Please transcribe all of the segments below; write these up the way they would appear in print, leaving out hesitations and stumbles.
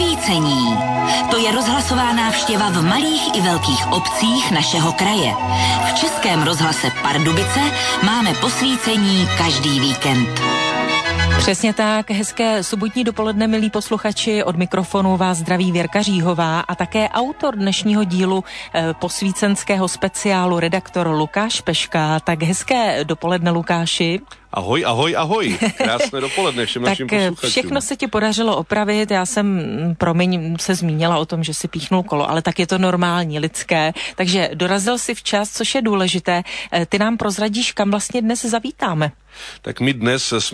Posvícení. To je rozhlasová návštěva v malých i velkých obcích našeho kraje. V Českém rozhlase Pardubice máme posvícení každý víkend. Přesně tak, hezké sobotní dopoledne, milí posluchači, od mikrofonu vás zdraví Věrka Říhová a také autor dnešního dílu posvícenského speciálu, redaktor Lukáš Peška. Tak hezké dopoledne, Lukáši. Ahoj, ahoj, ahoj. Krásné dopoledne všem našim posluchačům. Tak všechno se ti podařilo opravit. Já jsem, se zmínila o tom, že si píchnul kolo, ale tak je to normální, lidské. Takže dorazil si včas, což je důležité. Ty nám prozradíš, kam vlastně dnes zavítáme. Tak my dnes s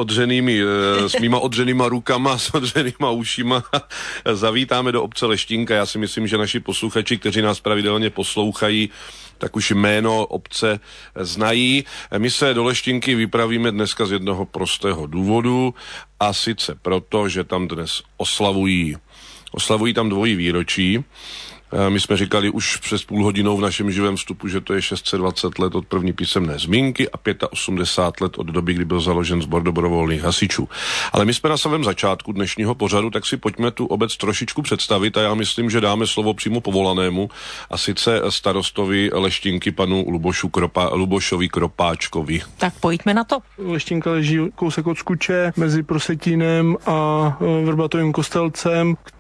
mýma odřenýma rukama, s odřenýma ušima zavítáme do obce Leštinka. Já si myslím, že naši posluchači, kteří nás pravidelně poslouchají, tak už jméno obce znají. My se do Leštinky vypravíme dneska z jednoho prostého důvodu, a sice proto, že tam dnes oslavují tam dvojí výročí. My jsme říkali už přes půl hodinou v našem živém vstupu, že to je 620 let od první písemné zmínky a 85 let od doby, kdy byl založen sbor dobrovolných hasičů. Ale my jsme na samém začátku dnešního pořadu, tak si pojďme tu obec trošičku představit a já myslím, že dáme slovo přímo povolanému, a sice starostovi Leštinky panu Lubošovi Kropáčkovi. Tak pojďme na to. Leštinka leží kousek od Skuče mezi Prosetínem a Vrbatovým Kostelcem. K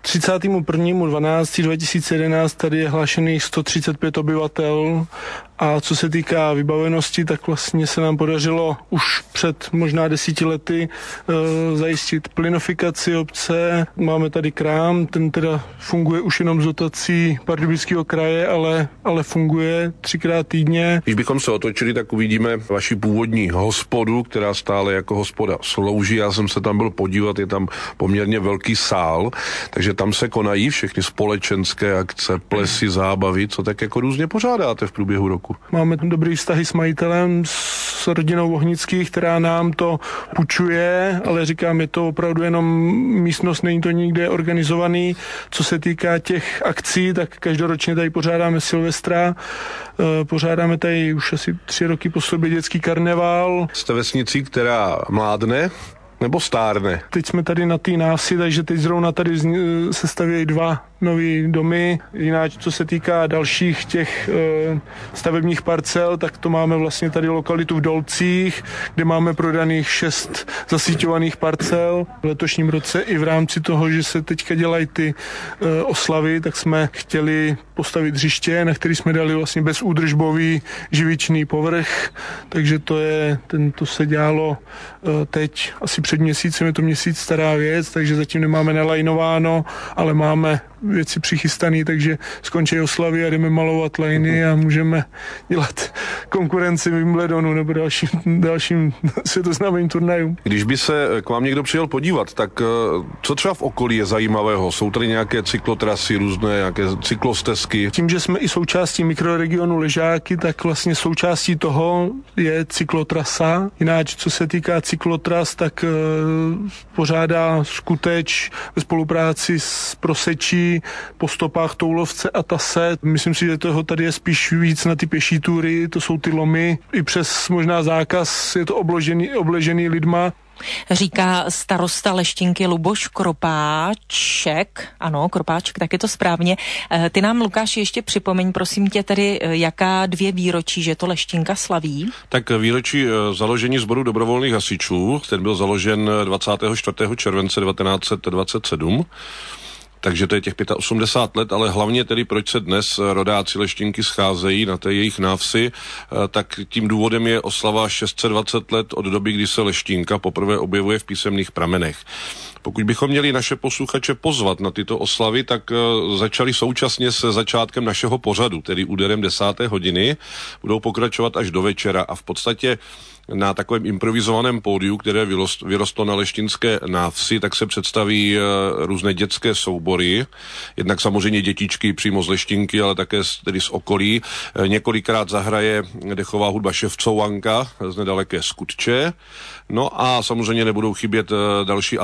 31.12.2011 tady je hlášených 135 obyvatel a co se týká vybavenosti, tak vlastně se nám podařilo už před možná 10 lety zajistit plynofikaci obce. Máme tady krám, ten teda funguje už jenom z dotací Pardubického kraje, ale funguje 3krát týdně. Když bychom se otočili, tak uvidíme vaši původní hospodu, která stále jako hospoda slouží. Já jsem se tam byl podívat, je tam poměrně velký sál, takže tam se konají všechny společenské akce, plesy, zábavy, co tak jako různě pořádáte v průběhu roku. Máme dobrý vztahy s majitelem, s rodinou Vohnických, která nám to půjčuje, ale říkám, je to opravdu jenom místnost, není to nikde organizovaný. Co se týká těch akcí, tak každoročně tady pořádáme Silvestra, pořádáme tady už asi 3 roky po sobě dětský karneval. Jste vesnicí, která mládne nebo stárne? Teď jsme tady na té návsi, takže teď zrovna tady se stavějí 2 nový domy. Jinak, co se týká dalších těch stavebních parcel, tak to máme vlastně tady lokalitu v Dolcích, kde máme prodaných 6 zasíťovaných parcel. V letošním roce i v rámci toho, že se teďka dělají ty oslavy, tak jsme chtěli postavit hřiště, na který jsme dali vlastně bezúdržbový živičný povrch, takže to se dělalo teď asi před měsícem, je to měsíc stará věc, takže zatím nemáme nalajnováno, ale máme věci přichystané, takže skončí oslavy a jdeme malovat lajny a můžeme dělat konkurenci Wimbledonu nebo dalším světoznámým turnajům. Když by se k vám někdo přijel podívat, tak co třeba v okolí je zajímavého? Jsou tady nějaké cyklotrasy, různé nějaké cyklostezky? Tím, že jsme i součástí mikroregionu Ležáky, tak vlastně součástí toho je cyklotrasa. Jinak, co se týká cyklotras, tak pořádá Skuteč ve spolupráci s Prosečí po stopách Toulovce a Tase. Myslím si, že toho tady je spíš víc na ty pěší túry, to jsou ty lomy. I přes možná zákaz je to obležený lidma. Říká starosta Leštinky Luboš Kropáček. Ano, Kropáček, tak je to správně. Ty nám, Lukáši, ještě připomeň, prosím tě, tedy jaká 2 výročí, že to Leštinka slaví? Tak výročí založení sboru dobrovolných hasičů, ten byl založen 24. července 1927. Takže to je těch 85 let, ale hlavně tedy proč se dnes rodáci Leštinky scházejí na té jejich návsi, tak tím důvodem je oslava 620 let od doby, kdy se Leštinka poprvé objevuje v písemných pramenech. Pokud bychom měli naše posluchače pozvat na tyto oslavy, tak začali současně se začátkem našeho pořadu, tedy úderem 10. hodiny, budou pokračovat až do večera a v podstatě na takovém improvizovaném pódiu, které vyrostlo na leštinské návsi, tak se představí různé dětské soubory, jednak samozřejmě dětičky přímo z Leštinky, ale také tedy z okolí. Několikrát zahraje dechová hudba Ševcovanka z nedaleké Skutče. No a samozřejmě nebudou chybět další atrakce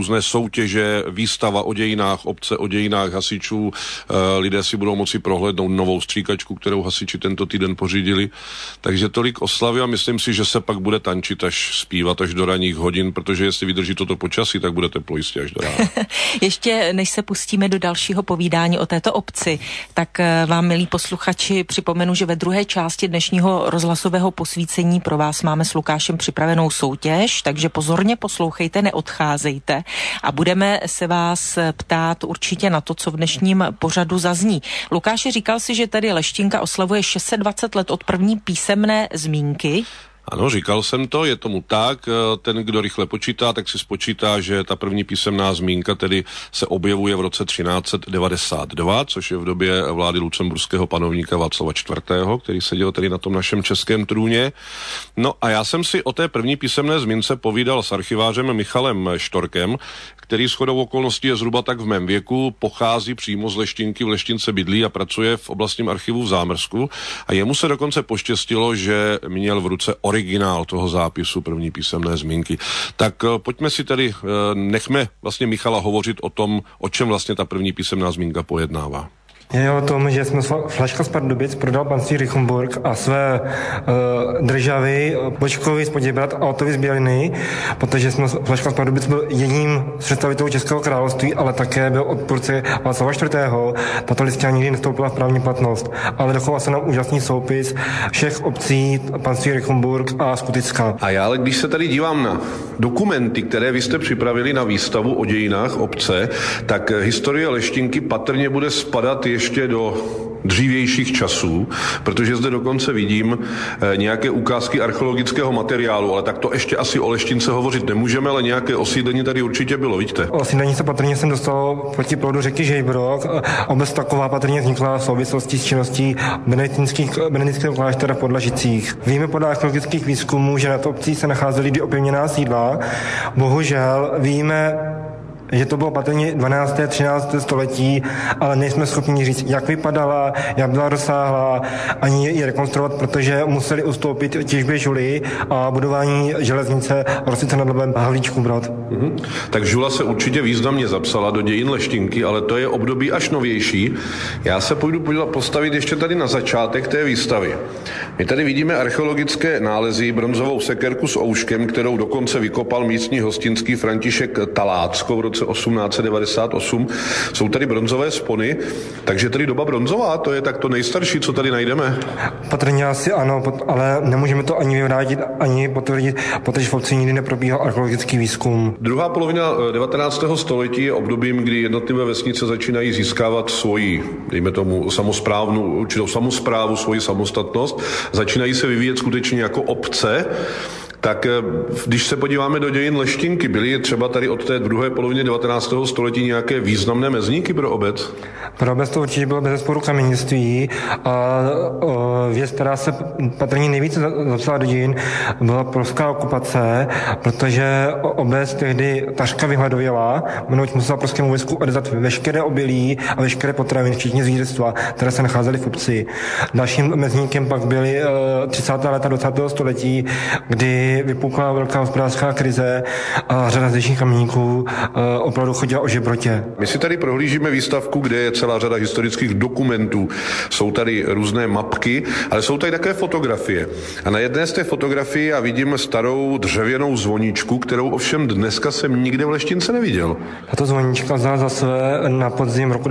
různé soutěže, výstava o dějinách obce, o dějinách hasičů. Lidé si budou moci prohlédnout novou stříkačku, kterou hasiči tento týden pořídili. Takže tolik oslavy a myslím si, že se pak bude tančit až zpívat až do ranních hodin, protože jestli vydrží toto počasí, tak bude teplo jistě až do rána. Ještě než se pustíme do dalšího povídání o této obci, tak vám, milí posluchači, připomenu, že ve druhé části dnešního rozhlasového posvícení pro vás máme s Lukášem připravenou soutěž, takže pozorně poslouchejte, neodcházejte a budeme se vás ptát určitě na to, co v dnešním pořadu zazní. Lukáši, říkal si, že tady Leštinka oslavuje 620 let od první písemné zmínky. Ano, říkal jsem to, je tomu tak. Ten, kdo rychle počítá, tak si spočítá, že ta první písemná zmínka tedy se objevuje v roce 1392, což je v době vlády lucemburského panovníka Václava IV., který seděl tedy na tom našem českém trůně. No a já jsem si o té první písemné zmínce povídal s archivářem Michalem Štorkem, který shodou okolností je zhruba tak v mém věku, pochází přímo z Leštinky, v Leštince bydlí a pracuje v oblastním archivu v Zámrsku a jemu se dokonce poštěstilo, že měl v ruce originál toho zápisu první písemné zmínky. Tak pojďme si tedy, nechme vlastně Michala hovořit o tom, o čem vlastně ta první písemná zmínka pojednává. Je o tom, že jsme Flaška z Pardubic prodal panství Richenburg a své državy Bočkovi z Poděbrad a Otovi z Běliny, protože jsme Flaška z Pardubic byl jedním z představitelů Českého království, ale také byl odpůrce Václava IV. Tato listina nikdy nevstoupila v právní platnost, ale dochoval se nám úžasný soupis všech obcí panství Richenburg a Skuticka. A já ale když se tady dívám na dokumenty, které vy jste připravili na výstavu o dějinách obce, tak historie Leštinky patrně bude spadat ještě do dřívějších časů, protože zde dokonce vidím nějaké ukázky archeologického materiálu, ale tak to ještě asi o Leštince hovořit nemůžeme, ale nějaké osídlení tady určitě bylo, vidíte? Osídlení se patrně jsem dostal proti proudu řeky Žejbrok. Obec taková patrně vznikla v souvislosti s činností benediktinského kláštera v Podlažicích. Víme podle archeologických výzkumů, že nad obcí se nacházely dvě opevněná sídla. Bohužel víme, že to bylo patrně 12. 13. století, ale nejsme schopni říct, jak vypadala, jak byla rozsáhlá, ani ji rekonstruovat, protože museli ustoupit těžbě žuly a budování železnice Rosice nad Labem Havlíčkův Brod. Tak žula se určitě významně zapsala do dějin Leštinky, ale to je období až novější. Já se půjdu postavit ještě tady na začátek té výstavy. My tady vidíme archeologické nálezy, bronzovou sekerku s ouškem, kterou dokonce vykopal místní hostinský František Talácko v roce 1898. Jsou tady bronzové spony, takže tady doba bronzová, to je tak to nejstarší, co tady najdeme. Patrně asi ano, ale nemůžeme to ani vyvrátit, ani potvrdit, protože v obci nikdy neprobíhal archeologický výzkum. Druhá polovina 19. století je obdobím, kdy jednotlivé vesnice začínají získávat svoji, dejme tomu, určitou samosprávu, svoji samostatnost, začínají se vyvíjet skutečně jako obce. Tak když se podíváme do dějin Leštinky, byly třeba tady od té druhé poloviny 19. století nějaké významné mezníky pro obec? Pro obec to určitě bylo bezesporu kamennictví a věc, která se patrně nejvíce zapsala do dějin, byla pruská okupace, protože obec tehdy takřka vyhladověla, mnohoť musela pruskému vojsku odezat veškeré obilí a veškeré potraviny, včetně zvířectva, které se nacházely v obci. Dalším mezníkem pak byly 30. léta 20. století, kdy vypukla velká hospodářská krize a řada zdejších kamenníků opravdu chodila o žebrotě. My si tady prohlížíme výstavku, kde je celá řada historických dokumentů. Jsou tady různé mapky, ale jsou tady také fotografie. A na jedné z těch fotografií já vidím starou dřevěnou zvoničku, kterou ovšem dneska jsem nikde v Leštince neviděl. Tato zvonička vzala za své na podzim roku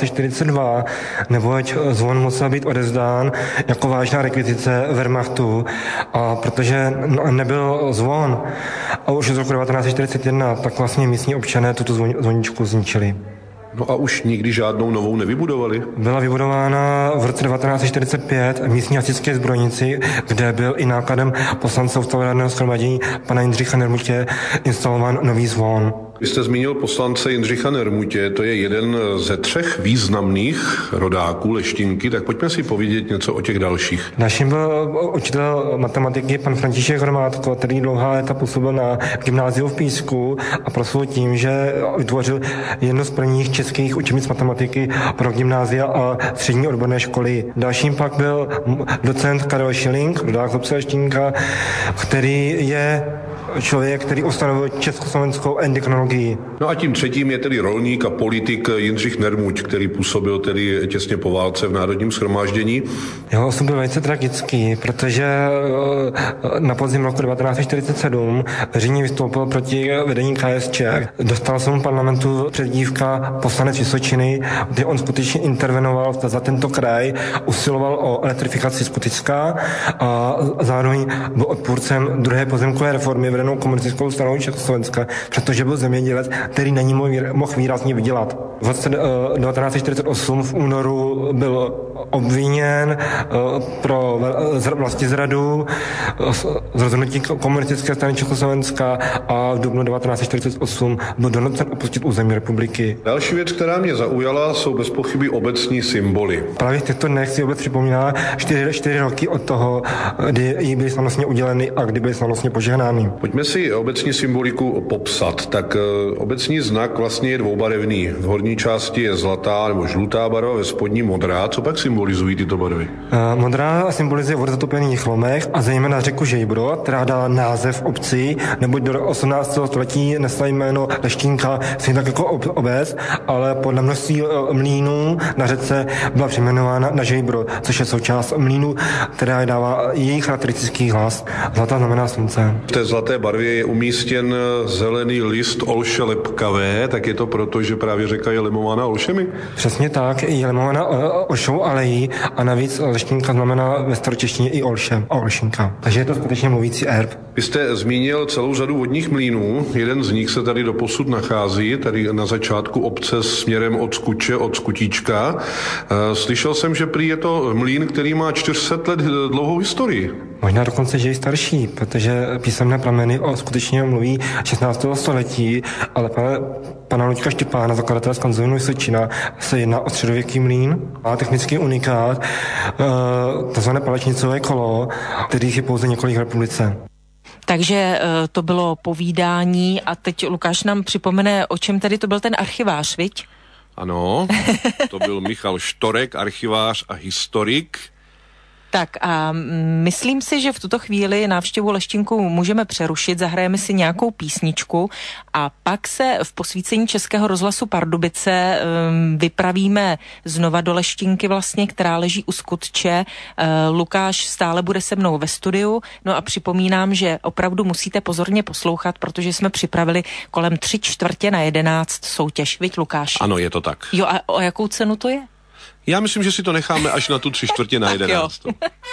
1942, neboť zvon musel být odezdán jako vážná rekvizice Wehrmachtu. A protože nebyl zvon a už z roku 1941, tak vlastně místní občané tuto zvoničku zničili. No a už nikdy žádnou novou nevybudovali? Byla vybudována v roce 1945 v místní hasičské zbrojnici, kde byl i nákladem poslance ústavodárného shromáždění pana Jindřicha Nermutě instalován nový zvon. Vy jste zmínil poslance Jindřicha Nermutě, to je jeden ze 3 významných rodáků Leštinky, tak pojďme si povědět něco o těch dalších. Naším byl učitel matematiky pan František Hromádko, který dlouhá léta působil na gymnáziu v Písku a proslul tím, že vytvořil jedno z prvních českých učebnic matematiky pro gymnázia a střední odborné školy. Dalším pak byl docent Karel Schilling, rodák z obce Leštinka, který je člověk, který ustanovil československou endokrinologii. No a tím třetím je tedy rolník a politik Jindřich Nermuť, který působil tedy těsně po válce v Národním shromáždění. Jeho osud byl velice tragický, protože na podzim roku 1947 veřejně vystoupil proti vedení KSČ. Dostal se mu parlamentu předdívka poslanec Vysočiny, kde on skutečně intervenoval za tento kraj, usiloval o elektrifikaci Skoticka a zároveň byl odpůrcem druhé pozemkové reformy vedenou komunistickou stranou Československa, protože byl zemědělec, který na ní mohl výrazně vydělat. V roce 1948 v únoru byl obviněn pro vlastizradu z rozhodnutí komunistické strany Československa a v dubnu 1948 byl donucen opustit území republiky. Další věc, která mě zaujala, jsou bez pochyby obecní symboly. Právě v těchto dnech si obec připomíná 4 roky od toho, kdy jí byly slavnostně uděleny a kdy byly slavnostně požehnány. Pojďme si obecní symboliku popsat. Tak obecní znak vlastně je dvoubarevný. V horní části je zlatá nebo žlutá barva, ve spodní modrá. Co pak symbolizují tyto barvy? Modrá symbolizuje vodozatopený Chlomech a zejména řeku Žejbro, která dala název obci, neboť do 18. století nesla jméno Leštínka, stejně tak jako obec, ale podle množství mlýnů na řece byla přejmenována na Žejbro, což je součást mlýnu, která dává její charakteristický hlas. Zlatá znamená slunce. V té zlaté barvě je umístěn zelený list olše lepkavé, tak je to proto, že právě řeka je lemována olšemi? Přesně tak, je lemována olšou alejí a navíc Leštínka znamená ve staročeštině i olše a olšinka. Takže je to skutečně mluvící erb. Vy jste zmínil celou řadu vodních mlýnů, jeden z nich se tady doposud nachází, tady na začátku obce směrem od Skuče, od Skutíčka. Slyšel jsem, že prý je to mlýn, který má 400 let dlouhou historii. Možná dokonce, že je starší, protože písemné prameny skutečně mluví 16. století, ale pana Luďka Štěpána, zakladatele z Konzulinu Vysočina, se jedná o středověký mlýn. Má technický unikát, takzvané palečnicové kolo, kterých je pouze několik v republice. Takže to bylo povídání a teď Lukáš nám připomene, o čem tady to byl ten archivář, viď? Ano, to byl Michal Štorek, archivář a historik. Tak a myslím si, že v tuto chvíli návštěvu Leštínku můžeme přerušit, zahrajeme si nějakou písničku a pak se v posvícení Českého rozhlasu Pardubice vypravíme znova do Leštínky vlastně, která leží u Skutče. Lukáš stále bude se mnou ve studiu, no a připomínám, že opravdu musíte pozorně poslouchat, protože jsme připravili kolem 11:45 soutěž, viď Lukáš? Ano, je to tak. Jo, a o jakou cenu to je? Já myslím, že si to necháme až na tu 11:45.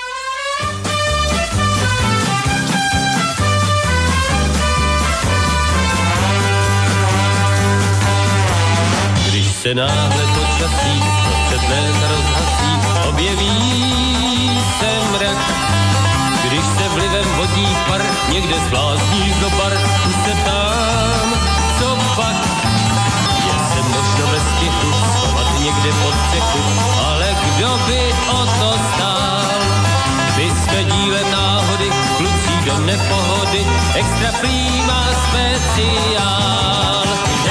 Když se náhle počasí prostřed léta rozhasí, objeví se mrak. Když se vlivem vodní par někde zblázní do bar, se ptám, co pak. Je se možno bez tichu schovat někde pod střechu, ale kdo by o to stál? Vy jsme dílem náhody, kluci do nepohody, extra prima speciál.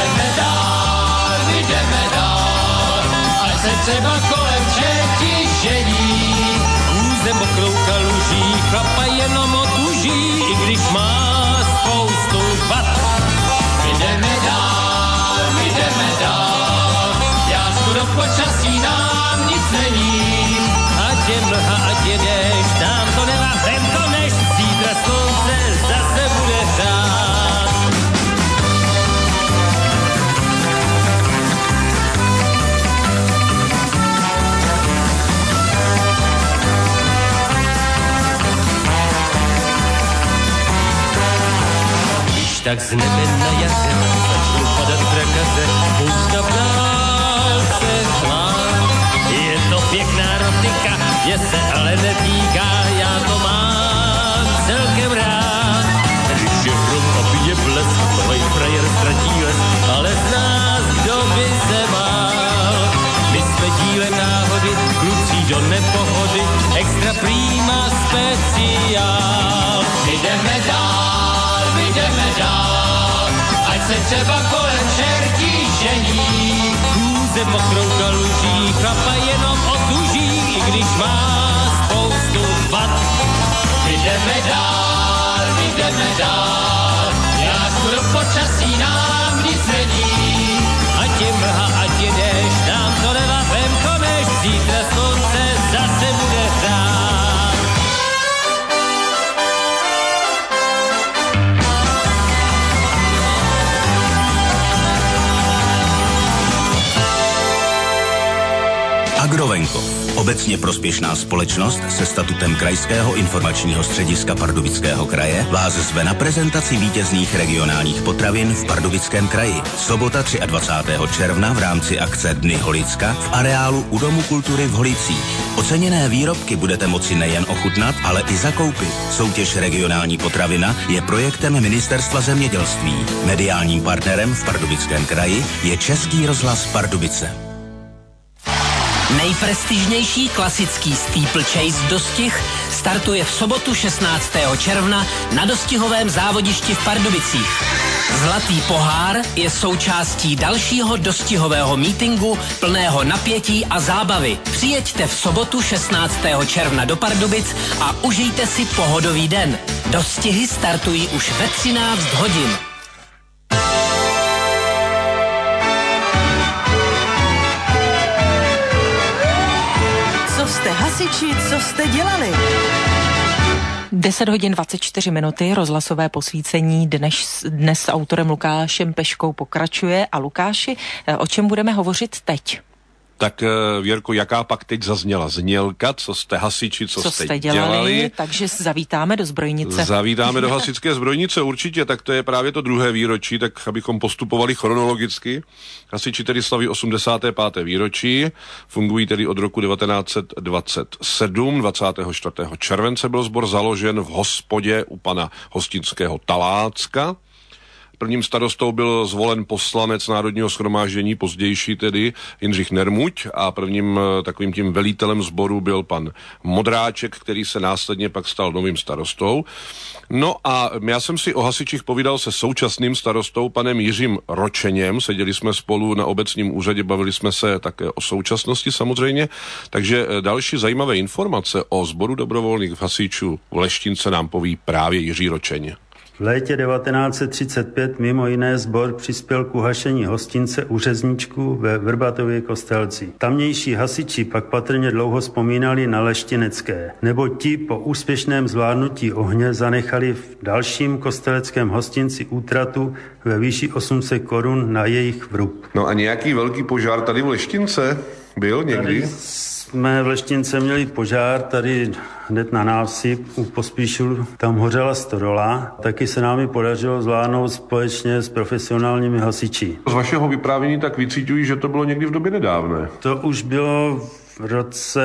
Jdeme dál, ať se třeba kolem čerti žení. Hůze mokrou kaluží, chlapa jenom otuží, i když má spoustu vad. Jdeme dál, já do počasí nám nic není. Ať je mlha, ať je déšť, nám to nemá temko než zítra slunce zase bude hrát. Když tak z nebe na jaře začnou padat trakaře, půjčka v dálce chlá. Je to pěkná rotika, je se ale netýká, já to mám celkem rád. Když je hrom a bije blesk, novej frajer ztratí les, ale z nás kdo by se bál. My jsme dílem náhody, kluci do nepohody, extra prima speciál. Jdeme dál, ať se třeba kolem čertí žení. Hůze mokrou kaluží, chlapa jenom otuží, i když má spoustu vad. Jdeme dál, počasí nám nic není. Ať je mlha, ať je déšť, nám to nevapem komeš, zítra slunce zase bude hrát. Agrovenkov. Obecně prospěšná společnost se statutem Krajského informačního střediska Pardubického kraje vás zve na prezentaci vítězných regionálních potravin v Pardubickém kraji. Sobota 23. června v rámci akce Dny Holicka v areálu u Domu kultury v Holicích. Oceněné výrobky budete moci nejen ochutnat, ale i zakoupit. Soutěž Regionální potravina je projektem Ministerstva zemědělství. Mediálním partnerem v Pardubickém kraji je Český rozhlas Pardubice. Nejprestižnější klasický steeplechase dostih startuje v sobotu 16. června na dostihovém závodišti v Pardubicích. Zlatý pohár je součástí dalšího dostihového mítinku plného napětí a zábavy. Přijeďte v sobotu 16. června do Pardubic a užijte si pohodový den. Dostihy startují už ve 13 hodin. Co jste hasiči, co jste dělali? 10 hodin 24 minuty, rozhlasové posvícení dnes s autorem Lukášem Peškou pokračuje. A Lukáši, o čem budeme hovořit teď? Tak Věrko, jaká pak teď zazněla znělka, co jste hasiči, co jste dělali? Takže zavítáme do zbrojnice. Zavítáme do hasičské zbrojnice určitě, tak to je právě to druhé výročí, tak abychom postupovali chronologicky. Hasiči tedy slaví 85. výročí, fungují tedy od roku 1927, 24. července byl sbor založen v hospodě u pana Hostinského Talácka. Prvním starostou byl zvolen poslanec Národního shromáždění, pozdější tedy Jindřich Nermuť, a prvním takovým tím velitelem sboru byl pan Modráček, který se následně pak stal novým starostou. No a já jsem si o hasičích povídal se současným starostou, panem Jiřím Ročeněm, seděli jsme spolu na obecním úřadě, bavili jsme se také o současnosti samozřejmě, takže další zajímavé informace o sboru dobrovolných hasičů v Leštince nám poví právě Jiří Ročeň. V létě 1935 mimo jiné sbor přispěl k uhašení hostince u Řezničku ve Vrbatově Kostelci. Tamnější hasiči pak patrně dlouho vzpomínali na Leštěnecké, nebo ti po úspěšném zvládnutí ohně zanechali v dalším kosteleckém hostinci útratu ve výši 800 korun na jejich vrub. No a nějaký velký požár tady v Leštince byl někdy? Jsme v Leštince měli požár tady hned na návsi u Pospíšulu, tam hořela stodola, taky se nám ji podařilo zvládnout společně s profesionálními hasiči. Z vašeho vyprávění tak vycítují, že to bylo někdy v době nedávné. To už bylo v roce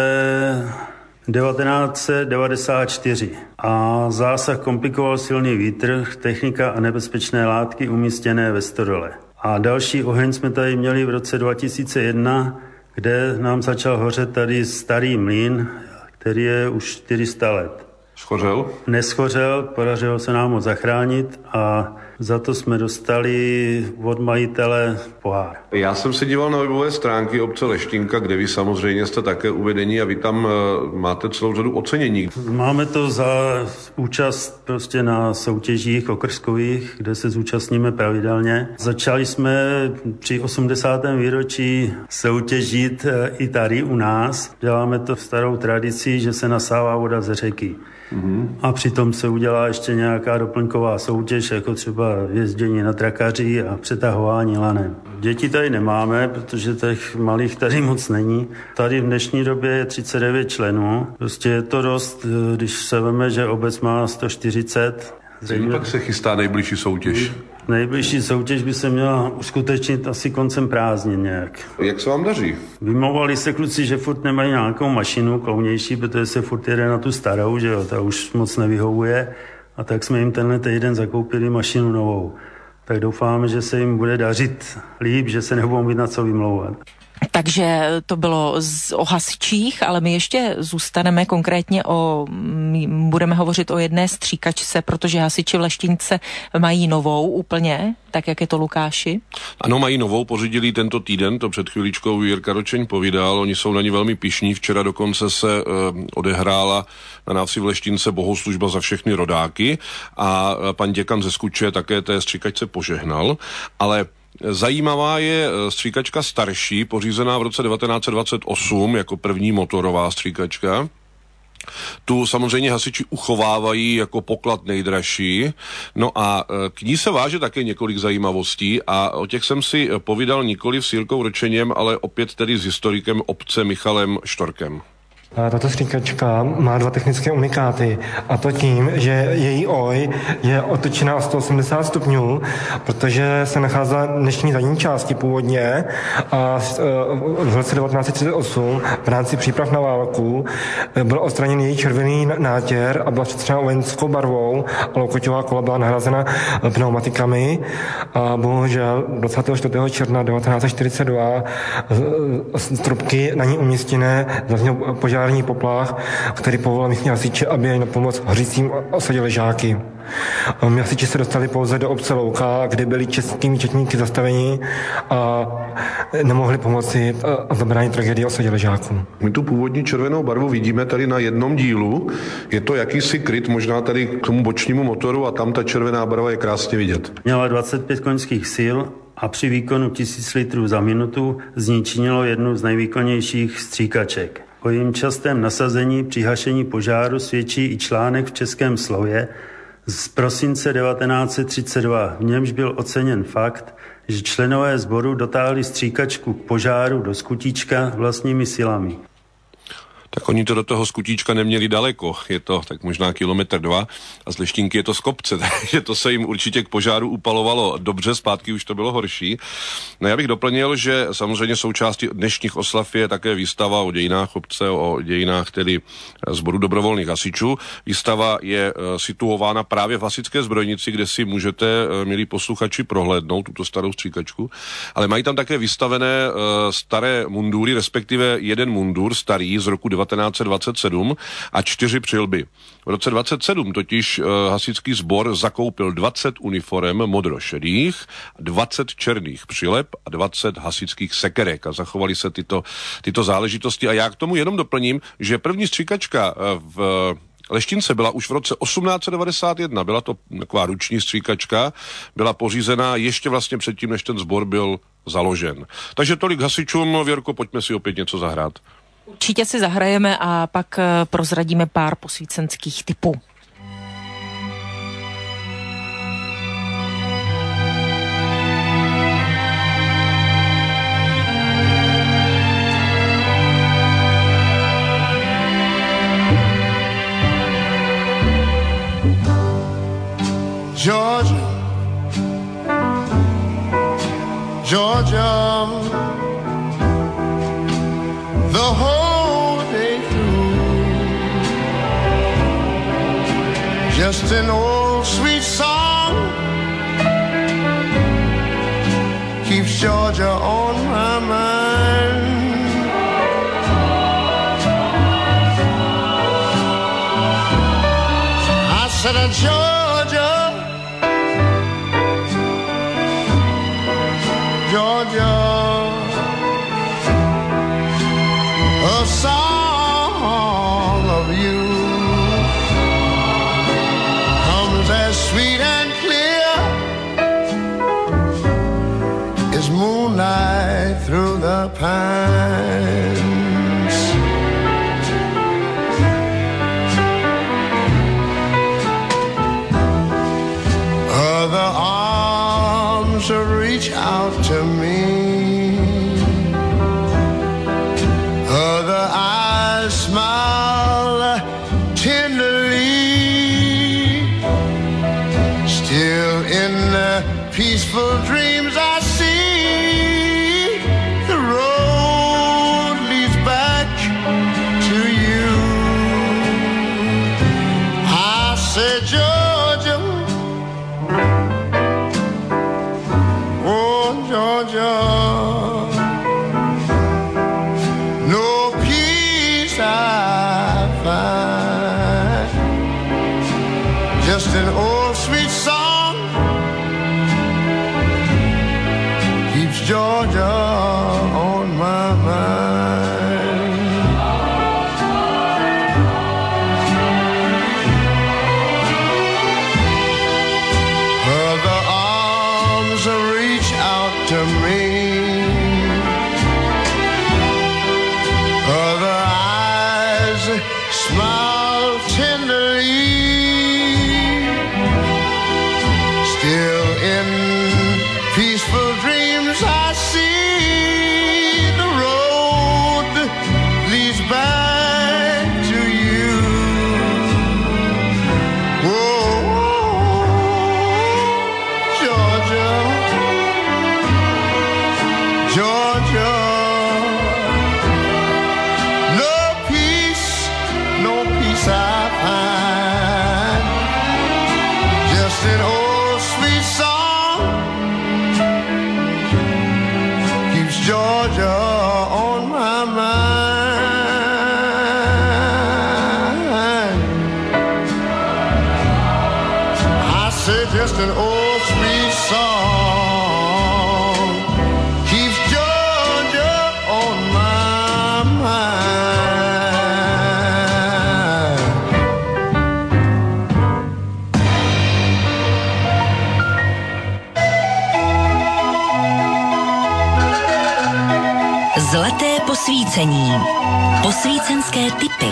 1994 a zásah komplikoval silný vítr, technika a nebezpečné látky umístěné ve stodole. A další oheň jsme tady měli v roce 2001, kde nám začal hořet tady starý mlýn, který je už 400 let. Schořel? Neschořel, podařilo se nám ho zachránit a za to jsme dostali od majitele pohár. Já jsem se díval na webové stránky obce Leštinka, kde vy samozřejmě jste také uvedení a vy tam máte celou řadu ocenění. Máme to za účast prostě na soutěžích okrskových, kde se zúčastníme pravidelně. Začali jsme při 80. výročí soutěžit i tady u nás. Děláme to v starou tradici, že se nasává voda ze řeky. A přitom se udělá ještě nějaká doplňková soutěž, jako třeba jezdění na trakaři a přetahování lanem. Děti tady nemáme, protože těch malých tady moc není. Tady v dnešní době je 39 členů. Prostě je to dost, když se veme, že obec má 140. Kdy pak se chystá nejbližší soutěž? Nejbližší soutěž by se měla uskutečnit asi koncem prázdnin nějak. Jak se vám daří? Vymlouvali se kluci, že furt nemají nějakou mašinu klounější, protože se furt jede na tu starou, že jo, ta už moc nevyhovuje. A tak jsme jim tenhle týden zakoupili mašinu novou. Tak doufáme, že se jim bude dařit líp, že se nebudou mít na co vymlouvat. Takže to bylo o hasičích, ale my ještě zůstaneme konkrétně budeme hovořit o jedné stříkačce, protože hasiči v Leštince mají novou úplně, tak jak je to, Lukáši? Ano, mají novou, pořídili tento týden, to před chvíličkou Jirka Ročeň povídal, oni jsou na ní velmi pyšní, včera dokonce se odehrála na návsi v Leštince bohoslužba za všechny rodáky a pan děkan ze Skuče také té stříkačce požehnal, ale zajímavá je stříkačka starší, pořízená v roce 1928 jako první motorová stříkačka. Tu samozřejmě hasiči uchovávají jako poklad nejdražší. No a k ní se váže také několik zajímavostí a o těch jsem si povídal nikoliv s Jirkou Ročeněm, ale opět tedy s historikem obce Michalem Štorkem. Tato stříkačka má 2 technické unikáty, a to tím, že její oj je otočená o 180 stupňů, protože se nacházela v dnešní zadní části původně a v roce 1938 v rámci příprav na válku byl odstraněn její červený nátěr a byla přetřena vojenskou barvou a lokoťová kola byla nahrazena pneumatikami a bohužel 24. června 1942 z trubky na ní umístěné zazněl požární poplach, který povolal místní hasiče, aby na pomoc hořícím osadili žáky. Hasiči se dostali pouze do obce Louka, kde byli českými četníky zastaveni a nemohli pomoci a zabránit tragédii osadili žáků. My tu původní červenou barvu vidíme tady na jednom dílu. Je to jakýsi kryt, možná tady k tomu bočnímu motoru a tam ta červená barva je krásně vidět. Měla 25 koňských sil a při výkonu 1000 litrů za minutu z ní činilo jednu z nejvýkonnějších stříkaček. O jejím častém nasazení při hašení požáru svědčí i článek v Českém slově z prosince 1932. V němž byl oceněn fakt, že členové sboru dotáhli stříkačku k požáru do Skutíčka vlastními silami. Tak oni to do toho Skutíčka neměli daleko, je to tak možná 1-2 kilometr a z Leštinky je to z kopce, takže to se jim určitě k požáru upalovalo dobře, zpátky už to bylo horší. No já bych doplnil, že samozřejmě součástí dnešních oslav je také výstava o dějinách obce, o dějinách tedy sboru dobrovolných hasičů. Výstava je situována právě v hasičské zbrojnici, kde si můžete, milí posluchači, prohlédnout tuto starou stříkačku, ale mají tam také vystavené staré mundury, respektive jeden mundur starý z roku 1927 a 4 přilby. V roce 27 totiž hasičský sbor zakoupil 20 uniforem modrošedých, 20 černých přileb a 20 hasičských sekerek a zachovaly se tyto záležitosti. A já k tomu jenom doplním, že první stříkačka v Leštince byla už v roce 1891, byla to taková ruční stříkačka, byla pořízená ještě vlastně předtím, než ten sbor byl založen. Takže tolik hasičům, Věrko, pojďme si opět něco zahrát. Určitě si zahrajeme a pak prozradíme pár posvícenských typů. Georgia, Georgia, the whole day through, just an old sweet song keeps Georgia on my mind. I said, Georgia, Georgia, a song of you comes as sweet and clear as moonlight through the pines. Other arms reach out to me, other eyes smile tenderly. Still in the peaceful dreams I see, the road leads on my mind. I say just an old sweet song keeps Georgia on my mind. Zlaté posvícení. Posvícenské tipy.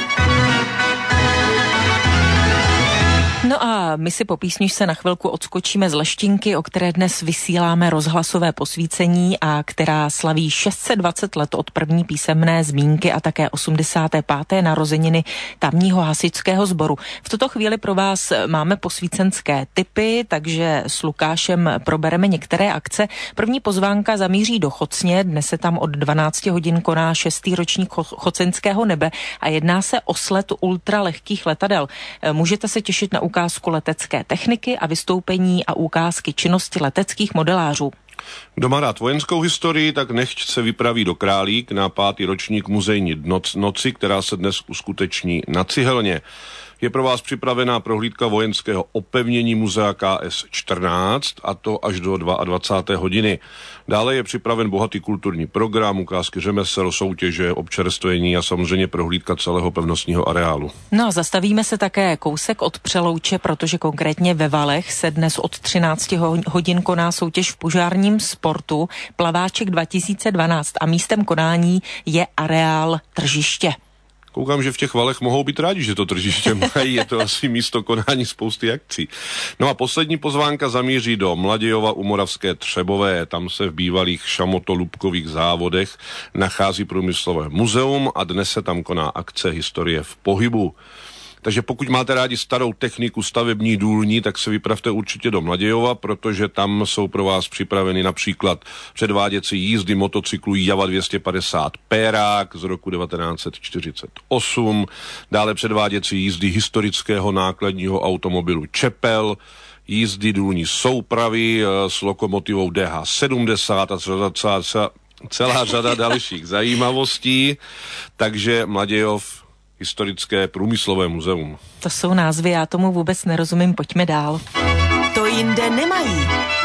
No a my si po písniž se na chvilku odskočíme z Leštinky, o které dnes vysíláme rozhlasové posvícení a která slaví 620 let od první písemné zmínky a také 85. narozeniny tamního hasičského sboru. V tuto chvíli pro vás máme posvícenské tipy, takže s Lukášem probereme některé akce. První pozvánka zamíří do Chocně, dnes se tam od 12 hodin koná 6. ročník choceňského nebe a jedná se o slet ultralehkých letadel. Můžete se těšit na ukázku letecké techniky a vystoupení a ukázky činnosti leteckých modelářů. Kdo má rád vojenskou historii, tak nechť se vypraví do Králík na 5. ročník muzejní noci, která se dnes uskuteční na Cihelně. Je pro vás připravená prohlídka vojenského opevnění muzea KS-14 a to až do 22. hodiny. Dále je připraven bohatý kulturní program, ukázky řemesel, soutěže, občerstvení a samozřejmě prohlídka celého pevnostního areálu. No a zastavíme se také kousek od Přelouče, protože konkrétně ve Valech se dnes od 13 hodin koná soutěž v požárním sportu Plaváček 2012 a místem konání je areál tržiště. Koukám, že v těch Valech mohou být rádi, že to tržiště mají, je to asi místo konání spousty akcí. No a poslední pozvánka zamíří do Mladějova u Moravské Třebové. Tam se v bývalých šamotolubkových závodech nachází průmyslové muzeum a dnes se tam koná akce Historie v pohybu. Takže pokud máte rádi starou techniku stavební důlní, tak se vypravte určitě do Mladějova, protože tam jsou pro vás připraveny například předváděcí jízdy motocyklu Java 250 Pérák z roku 1948, dále předváděcí jízdy historického nákladního automobilu Čepel, jízdy důlní soupravy s lokomotivou DH70 a celá řada dalších zajímavostí, takže Mladějov, historické průmyslové muzeum. To jsou názvy, já tomu vůbec nerozumím, pojďme dál. To jinde nemají.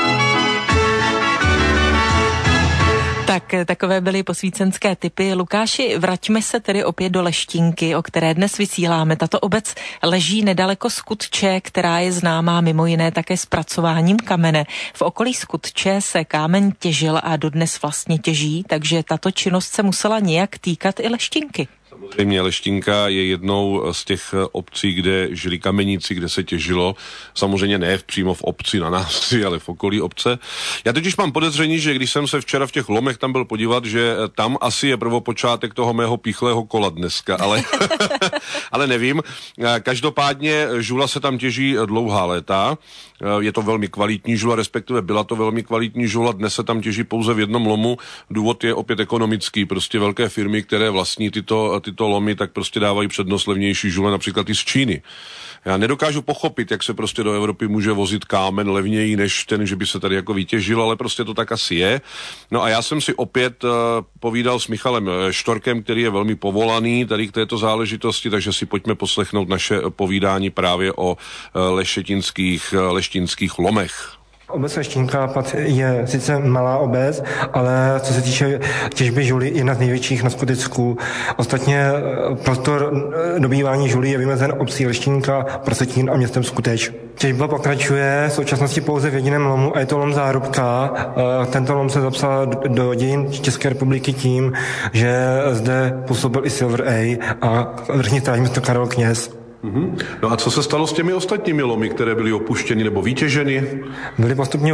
Tak takové byly posvícenské tipy. Lukáši, vraťme se tedy opět do Leštinky, o které dnes vysíláme. Tato obec leží nedaleko Skutče, která je známá mimo jiné také zpracováním kamene. V okolí Skutče se kámen těžil a dodnes vlastně těží, takže tato činnost se musela nějak týkat i Leštinky. Samozřejmě Leštinka je jednou z těch obcí, kde žili kameníci, kde se těžilo. Samozřejmě ne přímo v obci na návsi, ale v okolí obce. Já totiž mám podezření, že když jsem se včera v těch Lomech tam byl podívat, že tam asi je prvopočátek toho mého pichlého kola dneska, ale nevím. Každopádně žula se tam těží dlouhá léta. Je to velmi kvalitní žula, respektive byla to velmi kvalitní žula. Dnes se tam těží pouze v jednom lomu. Důvod je opět ekonomický. Prostě velké firmy, které vlastní tyto lomy, tak prostě dávají přednost levnější žule, například i z Číny. Já nedokážu pochopit, jak se prostě do Evropy může vozit kámen levněji než ten, že by se tady jako vytěžil, ale prostě to tak asi je. No a já jsem si opět povídal s Michalem Štorkem, který je velmi povolaný tady k této záležitosti, takže si pojďme poslechnout naše povídání právě o leštinských lomech. Obec Leštinka je sice malá obec, ale co se týče těžby žuly, jedna z největších na Skutecku. Ostatně prostor dobývání žuly je vymezen obcí Leštinka, Prosetín a městem Skuteč. Těžba pokračuje v současnosti pouze v jediném lomu a je to lom Zárubka. Tento lom se zapsal do dějin České republiky tím, že zde působil i Silver A a vrchní strážmistr Karel Kněz. No a co se stalo s těmi ostatními lomy, které byly opuštěny nebo vytěženy? Byly postupně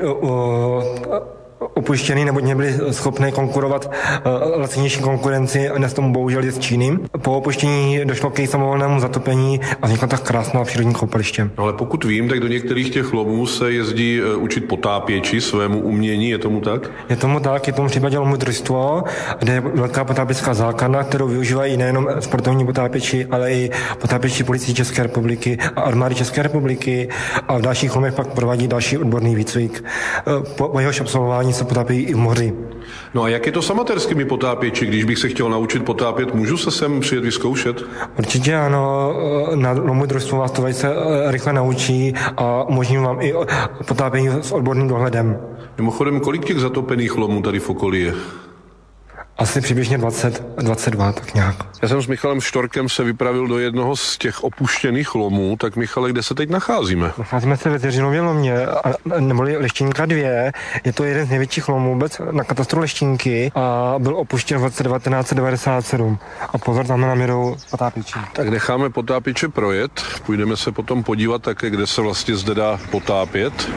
opuštěny, nebo nebyly schopné konkurovat lacinější konkurenci a dnes tomu bohužel je z Číny. Po opuštění došlo k samovolnému zatopení a vznikla tak krásná přírodní koupaliště. No ale pokud vím, tak do některých těch lomů se jezdí učit potápěči svému umění, je tomu tak? Je tomu tak, je tomu v případě lomu družstvo, kde je velká potápěčská základna, kterou využívají nejenom sportovní potápěči, ale i potápěči policie České republiky a armády České republiky a v dalších lomech pak provádí další odborný výcvik. Po jehož absolvování se potápí i v moři. No a jak je to s amatérskými potápěči? Když bych se chtěl naučit potápět, můžu se sem přijet vyzkoušet? Určitě ano, na lomu družstvu vás to velice rychle naučí a umožní vám i potápění s odborným dohledem. Mimochodem, kolik těch zatopených lomů tady v okolí je? Asi přibližně 22, tak nějak. Já jsem s Michalem Štorkem se vypravil do jednoho z těch opuštěných lomů, tak Michale, kde se teď nacházíme? Nacházíme se ve Zvěřinově lomě, neboli Leštinka 2. Je to jeden z největších lomů vůbec na katastru Leštinky a byl opuštěn v roce 1997. A pozor, tam nám jedou potápěči. Tak necháme potápěče projet, půjdeme se potom podívat také, kde se vlastně zde dá potápět.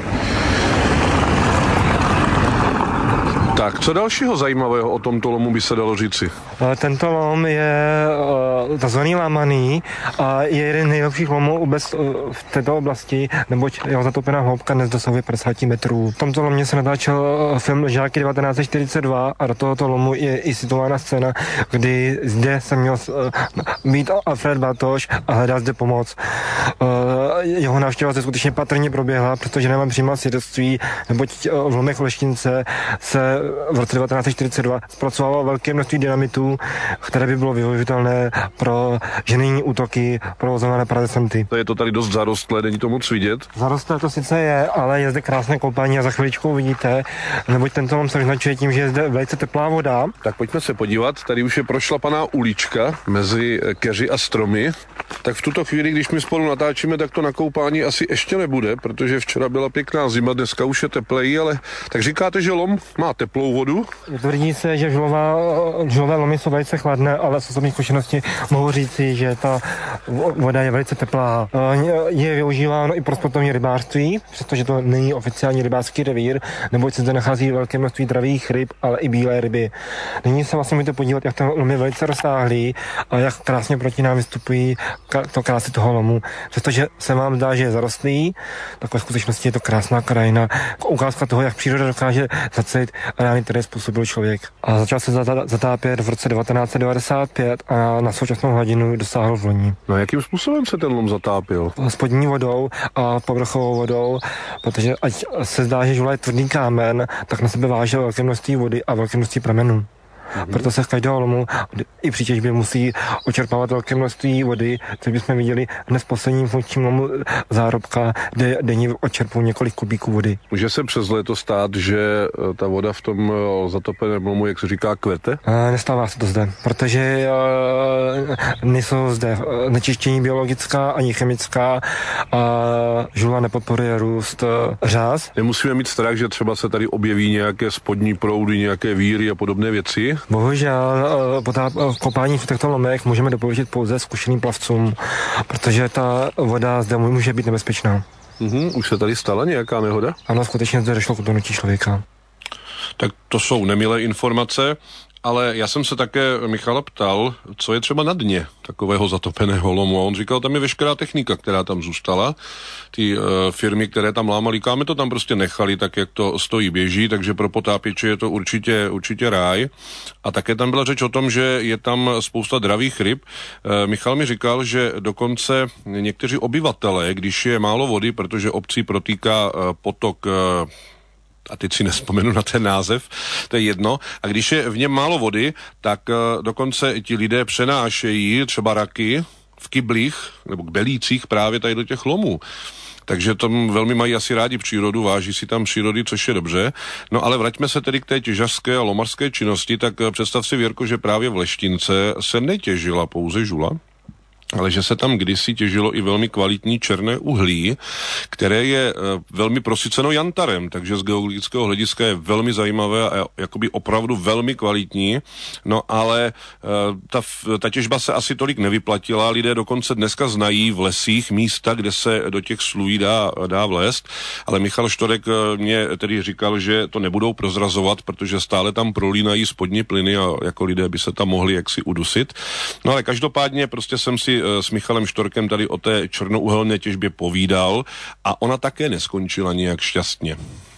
Tak, co dalšího zajímavého o tomto lomu by se dalo říci? Tento lom je takzvaný lámaný a je jeden z nejlepších lomů vůbec v této oblasti, neboť jeho zatopená hloubka dnes dosahuje 50 metrů. V tomto lomě se natáčel film Žáky 1942 a do tohoto lomu je i situována scéna, kdy zde se měl být Alfred Bartoš a hledat zde pomoc. Jeho návštěva se skutečně patrně proběhla, protože nemám přímá svědectví, neboť v lomech Leštince se v roce 1942 zpracovalo velké množství dynamitů, které by bylo využitelné pro ženijní útoky provozované paradesanty. Je to tady dost zarostlé, není to moc vidět? Zarostlé to sice je, ale je zde krásné koupání a za chviličku uvidíte, neboť tento lom se vyznačuje tím, že je zde velice teplá voda. Tak pojďme se podívat, tady už je prošlapaná ulička mezi keři a stromy. Tak v tuto chvíli, když my spolu natáčíme, tak to na koupání asi ještě nebude, protože včera byla pěkná zima, dneska už je tepleji, ale tak říkáte, že lom má teplou vodu? Tvrdí se, že žulové lomy jsou velice chladné, ale z osobní zkušenosti mohu říci, že ta voda je velice teplá. Je využíváno i pro sportovní rybářství, přestože to není oficiální rybářský revír, neboť se zde nachází velké množství dravých ryb, ale i bílé ryby. Nyní se vlastně můžete podívat, jak ten lom je velice rozsáhlý a jak krásně proti nám vystupují to krásy toho lomu. Přestože se vám zdá, že je zarostlý, tak ve skutečnosti je to krásná krajina. Ukázka toho, jak příroda dokáže zacít rány, které způsobil člověk. A začal se zatápět v roce 1995 a na současnou hladinu dosáhl v loni. No a jakým způsobem se ten lom zatápěl? Spodní vodou a povrchovou vodou, protože ať se zdá, že žula je tvrdý kámen, tak na sebe váže velké množství vody a velké množství pramenů. Proto se z každého lomu i při těžbě musí očerpávat velké množství vody, což bychom viděli hned v posledním funkčním lomu Zárobka, kde denně očerpují několik kubíků vody. Může se přes léto stát, že ta voda v tom zatopeném lomu, jak se říká, kvete? Nestává se to zde, protože nejsou zde nečištění biologická ani chemická a žula nepodporuje růst řas. Nemusíme mít strach, že třeba se tady objeví nějaké spodní proudy, nějaké víry a podobné věci? Bohužel kopání v těchto lomech můžeme doporučit pouze zkušeným plavcům, protože ta voda zde může být nebezpečná. Už se tady stala nějaká nehoda? Ano, skutečně zde došlo k utonutí člověka. Tak to jsou nemilé informace, ale já jsem se také Michala ptal, co je třeba na dně takového zatopeného lomu. A on říkal, tam je veškerá technika, která tam zůstala. Ty firmy, které tam lámaly káme, to tam prostě nechali tak, jak to stojí, běží, takže pro potápěče je to určitě ráj. A také tam byla řeč o tom, že je tam spousta dravých ryb. Michal mi říkal, že dokonce někteří obyvatelé, když je málo vody, protože obcí protýká potok a teď si nespomenu na ten název, to je jedno. A když je v něm málo vody, tak dokonce ti lidé přenášejí třeba raky v kyblích nebo k belících právě tady do těch lomů. Takže tam velmi mají asi rádi přírodu, váží si tam přírody, což je dobře. No ale vraťme se tedy k té těžařské a lomařské činnosti, tak představ si, Věrko, že právě v Leštince se netěžila pouze žula, ale že se tam kdysi těžilo i velmi kvalitní černé uhlí, které je velmi prosyceno jantarem, takže z geologického hlediska je velmi zajímavé a jakoby opravdu velmi kvalitní. No ale ta těžba se asi tolik nevyplatila, lidé dokonce dneska znají v lesích místa, kde se do těch slují dá vlézt, ale Michal Štorek mě tedy říkal, že to nebudou prozrazovat, protože stále tam prolínají spodní plyny a jako lidé by se tam mohli jaksi udusit. No ale každopádně prostě jsem si s Michalem Štorkem tady o té černouhelné těžbě povídal a ona také neskončila nijak šťastně.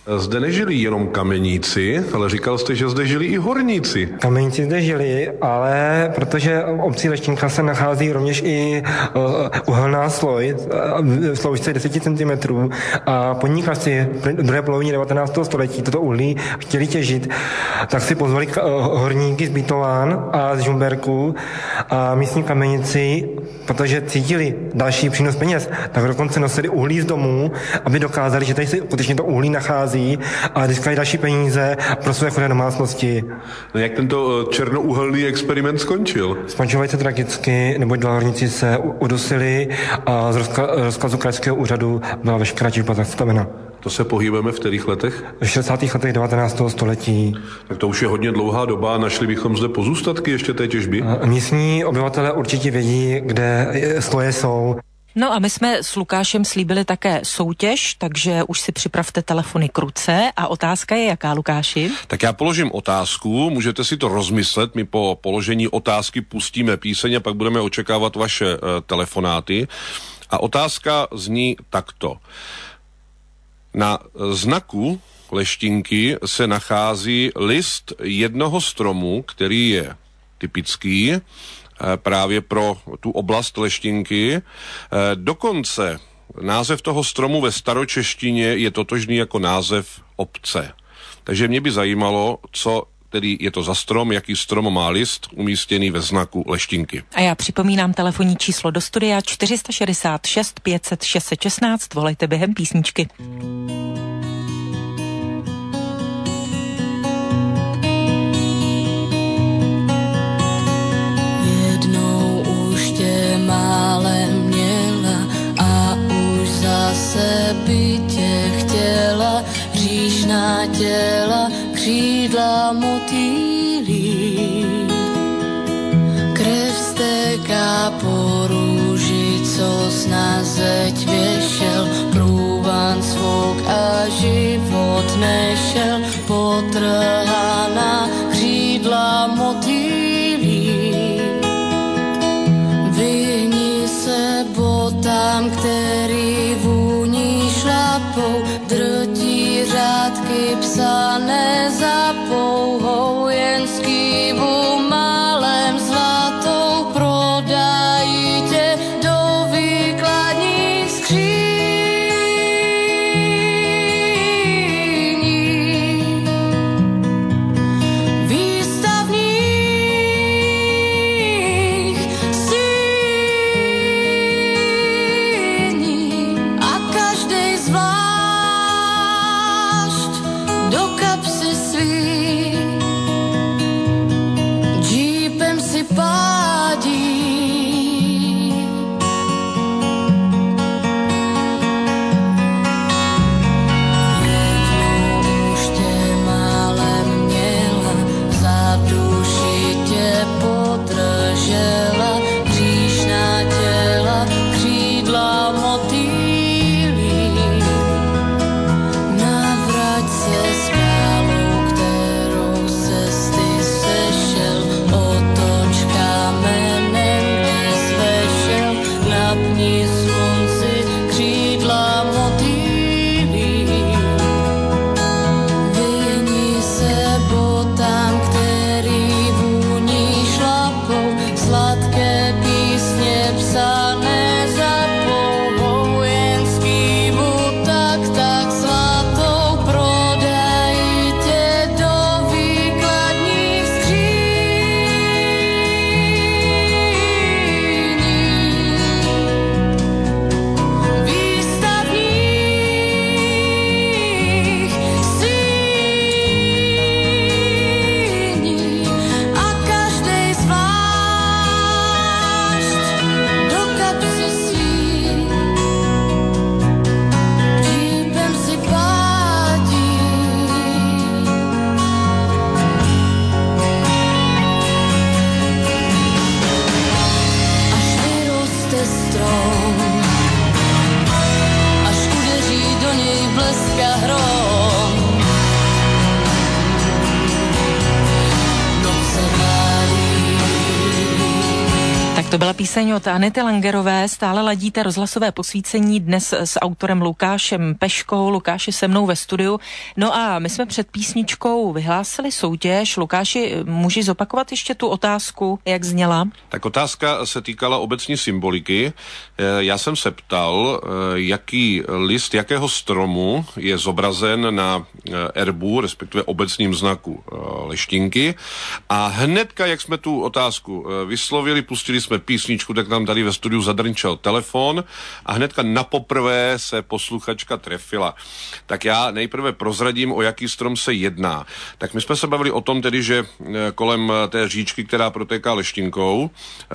Zde nežili jenom kameníci, ale říkal jste, že zde žili i horníci. Kameníci zde žili, ale protože v obci Leštinka se nachází rovněž i uhelná sloj v sloužce 10 cm a podnikatelé v druhé polovině 19. století toto uhlí chtěli těžit, tak si pozvali horníky z Bytován a z Žumberku a místní kamenici, protože cítili další přínos peněz, tak dokonce nosili uhlí z domů, aby dokázali, že tady se skutečně to uhlí nachází a získali další peníze pro své chudé domácnosti. No jak tento černouhelný experiment skončil? Skončil velice tragicky, neboť dva horníci se udusili a z rozkazu krajského úřadu byla veškerá těžba zastavena. To se pohybujeme v kterých letech? V 60. letech 19. století. Tak to už je hodně dlouhá doba, našli bychom zde pozůstatky ještě té těžby? Místní obyvatelé určitě vědí, kde sloje jsou. No a my jsme s Lukášem slíbili také soutěž, takže už si připravte telefony k ruce a otázka je jaká, Lukáši? Tak já položím otázku, můžete si to rozmyslet, my po položení otázky pustíme píseň a pak budeme očekávat vaše telefonáty. A otázka zní takto. Na znaku Leštinky se nachází list jednoho stromu, který je typický právě pro tu oblast Leštinky. Dokonce název toho stromu ve staročeštině je totožný jako název obce. Takže mě by zajímalo, co tedy je to za strom, jaký strom má list umístěný ve znaku Leštinky. A já připomínám telefonní číslo do studia 466 500 616, volejte během písničky. Málem měla a už zase by tě chtěla, hříšná těla, křídla motýlí. Krev stéká po růži, co sna zeď věšel, průvan svouk a život nešel, potrhaná křídla motýlí. Botám, který vůní šlapou, drtí řádky psané za pouhou, jen skývu málem zlatou, prodají tě do výkladních skříní. To byla píseň od Anety Langerové. Stále ladíte rozhlasové posvícení dnes s autorem Lukášem Peškou. Lukáš je se mnou ve studiu. No a my jsme před písničkou vyhlásili soutěž. Lukáši, můžeš zopakovat ještě tu otázku, jak zněla? Tak otázka se týkala obecní symboliky. Já jsem se ptal, jaký list, jakého stromu je zobrazen na erbu, respektive obecním znaku Leštinky. A hnedka, jak jsme tu otázku vyslovili, pustili jsme písničku, tak nám tady ve studiu zadrnčel telefon a hnedka napoprvé se posluchačka trefila. Tak já nejprve prozradím, o jaký strom se jedná. Tak my jsme se bavili o tom tedy, že kolem té říčky, která protéká Leštinkou,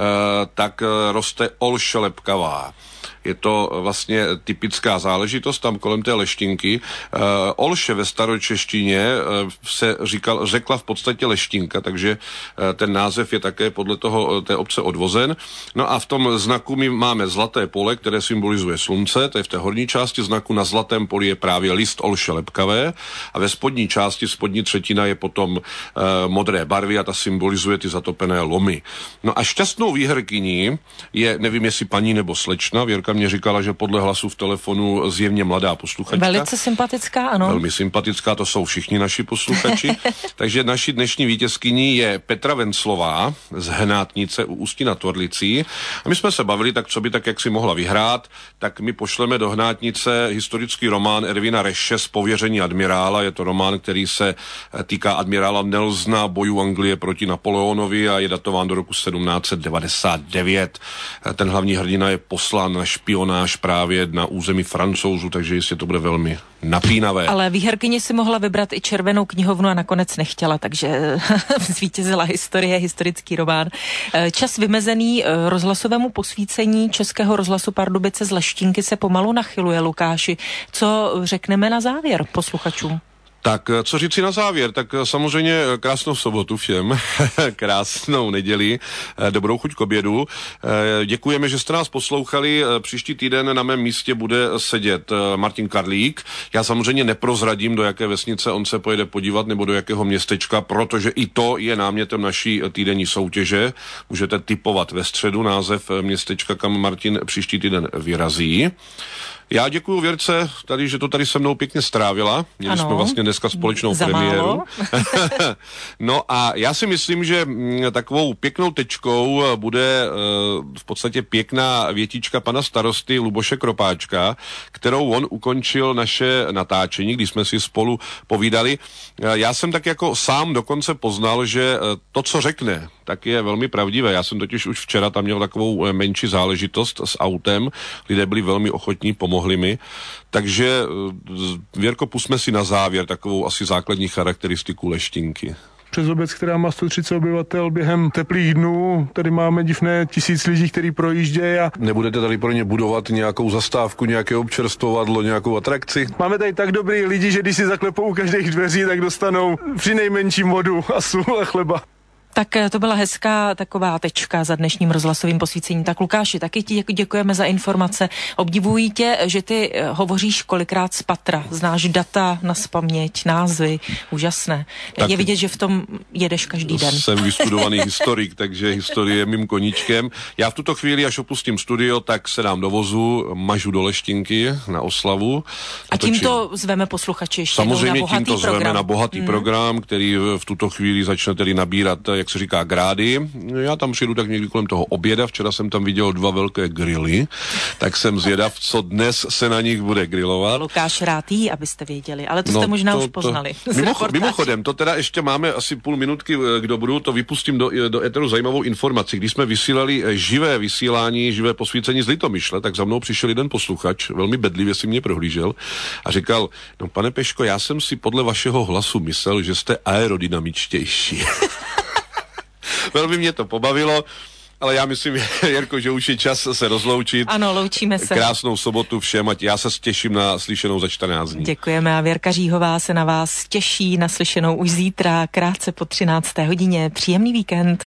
tak roste olše lepkavá. Je to vlastně typická záležitost tam kolem té Leštinky. Olše ve staročeštině se řekla v podstatě Leštinka, takže ten název je také podle té obce odvozen. No a v tom znaku my máme zlaté pole, které symbolizuje slunce, to je v té horní části znaku, na zlatém poli je právě list olše lepkavé a ve spodní části, spodní třetina je potom modré barvy a ta symbolizuje ty zatopené lomy. No a šťastnou výherkyní je, nevím jestli paní nebo slečna, Věrka mě říkala, že podle hlasu v telefonu zjevně mladá posluchačka. Velice sympatická, ano. Velmi sympatická, to jsou všichni naši posluchači. Takže naší dnešní vítězkyní je Petra Venclová z Hnátnice u Ústí nad Orlicí. A my jsme se bavili, tak co by tak, jak si mohla vyhrát, tak my pošleme do Hnátnice historický román Ervina Reše Z pověření admirála. Je to román, který se týká admirála Nelsona, bojů Anglie proti Napoleonovi a je datován do roku 1799. Ten hlavní hrdina je poslán na špionáž právě na území Francouzů, takže jistě to bude velmi napínavé. Ale výherkyně si mohla vybrat i Červenou knihovnu a nakonec nechtěla, takže zvítězila historický román. Čas vymezený rozhlasovému posvícení Českého rozhlasu Pardubice z Leštinky se pomalu nachyluje, Lukáši. Co řekneme na závěr posluchačům? Tak co říci na závěr? Tak samozřejmě krásnou sobotu všem, krásnou neděli, dobrou chuť k obědu. Děkujeme, že jste nás poslouchali. Příští týden na mém místě bude sedět Martin Karlík. Já samozřejmě neprozradím, do jaké vesnice on se pojede podívat nebo do jakého městečka, protože i to je námětem naší týdenní soutěže. Můžete tipovat ve středu název městečka, kam Martin příští týden vyrazí. Já děkuju Věrce, tady, že to tady se mnou pěkně strávila. Měli jsme vlastně dneska společnou premiéru. No a já si myslím, že takovou pěknou tečkou bude v podstatě pěkná větička pana starosty Luboše Kropáčka, kterou on ukončil naše natáčení, když jsme si spolu povídali. Já jsem tak jako sám dokonce poznal, že to, co řekne, tak je velmi pravdivé. Já jsem totiž už včera tam měl takovou menší záležitost s autem. Lidé byli velmi ochotní, pomohli mi. Takže, Věrko, pusme si na závěr takovou asi základní charakteristiku Leštinky. Přes obec, která má 130 obyvatel, během teplých dnů tady máme divné 1000 lidí, kteří projíždějí. A nebudete tady pro ně budovat nějakou zastávku, nějaké občerstvovadlo, nějakou atrakci? Máme tady tak dobrý lidi, že když si zaklepou u každých dveří, tak dostanou přinejmenším vodu a sůl a chleba. Tak to byla hezká taková tečka za dnešním rozhlasovým posvícením. Tak Lukáši, taky ti děkujeme za informace. Obdivuji tě, že ty hovoříš kolikrát z patra. Znáš data nazpaměť, názvy, úžasné. Tak je vidět, že v tom jedeš každý den. Jsem vystudovaný historik, takže historie je mým koníčkem. Já v tuto chvíli, až opustím studio, tak se dám do vozu, mažu do Leštinky na oslavu. A tímto zveme posluchači ještě samozřejmě na bohatý tímto program. Zveme na bohatý program, který v tuto chvíli začne tedy nabírat, jak se říká, grády. Já tam přijdu tak někdy kolem toho oběda. Včera jsem tam viděl 2 velké grily, tak jsem zvědav, co dnes se na nich bude grilovat. Lukáš rád jí, abyste věděli, ale to jste možná už poznali. Mimochodem, to teda ještě máme asi půl minutky k dobru, to vypustím do éteru zajímavou informaci. Když jsme vysílali živé vysílání, živé posvícení z Litomyšle, tak za mnou přišel jeden posluchač, velmi bedlivě si mě prohlížel a říkal: no pane Peško, já jsem si podle vašeho hlasu myslel, že jste aerodynamičtější. Velmi mě to pobavilo, ale já myslím, Jirko, že už je čas se rozloučit. Ano, loučíme se. Krásnou sobotu všem, ať já se těším na slyšenou za 14 dní. Děkujeme a Věrka Říhová se na vás těší na slyšenou už zítra, krátce po 13. hodině. Příjemný víkend.